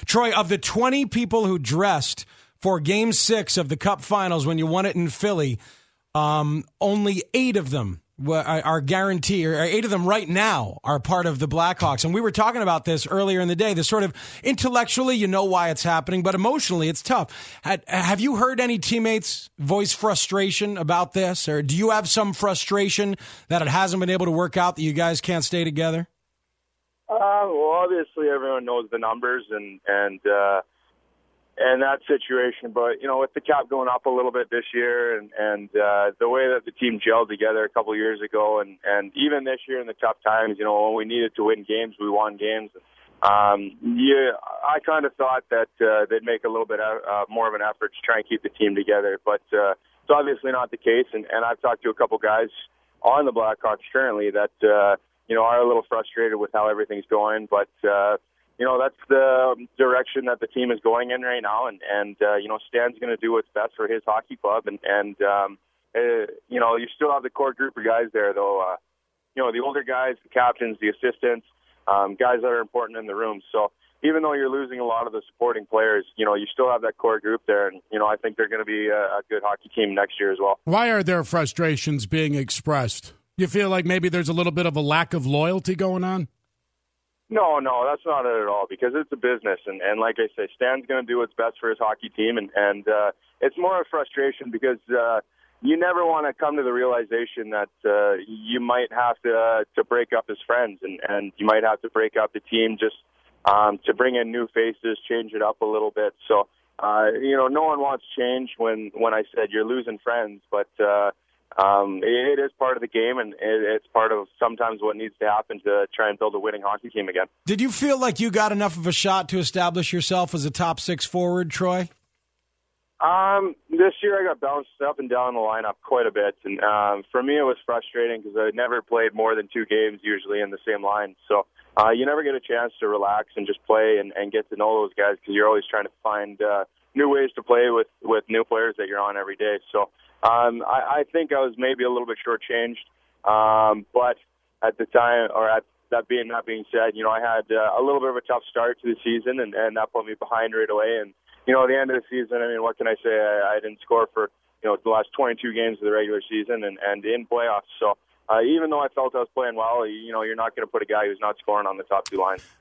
Troy, of the 20 people who dressed for Game 6 of the Cup Finals when you won it in Philly, only 8 of them are guaranteed, or 8 of them right now are part of the Blackhawks. And we were talking about this earlier in the day. This sort of intellectually, you know why it's happening, but emotionally, it's tough. Have you heard any teammates voice frustration about this, or do you have some frustration that it hasn't been able to work out, that you guys can't stay together? Well, obviously everyone knows the numbers and that situation, but with the cap going up a little bit this year, and the way that the team gelled together a couple of years ago, and even this year in the tough times, when we needed to win games, we won games. I kind of thought that they'd make a little bit more of an effort to try and keep the team together, but it's obviously not the case. And I've talked to a couple guys on the Blackhawks currently that are a little frustrated with how everything's going, but that's the direction that the team is going in right now, and Stan's going to do what's best for his hockey club, and you still have the core group of guys there, though. The older guys, the captains, the assistants, guys that are important in the room. So even though you're losing a lot of the supporting players, you still have that core group there, and I think they're going to be a good hockey team next year as well. Why are there frustrations being expressed? You feel like maybe there's a little bit of a lack of loyalty going on? No, that's not it at all, because it's a business, and like I say, Stan's going to do what's best for his hockey team, and it's more of frustration because you never want to come to the realization that you might have to break up his friends, and you might have to break up the team just to bring in new faces, change it up a little bit. So, no one wants change when I said you're losing friends, but it is part of the game, and it's part of sometimes what needs to happen to try and build a winning hockey team again. Did you feel like you got enough of a shot to establish yourself as a top 6 forward, Troy? This year I got bounced up and down the lineup quite a bit, and for me it was frustrating because I never played more than 2 games usually in the same line. So you never get a chance to relax and just play and get to know those guys, because you're always trying to find new ways to play with new players that you're on every day. So I think I was maybe a little bit shortchanged, but at the time, or at that being said, I had a little bit of a tough start to the season, and that put me behind right away. And at the end of the season, I mean, what can I say? I didn't score for the last 22 games of the regular season and in playoffs. So even though I felt I was playing well, you're not going to put a guy who's not scoring on the top 2 lines.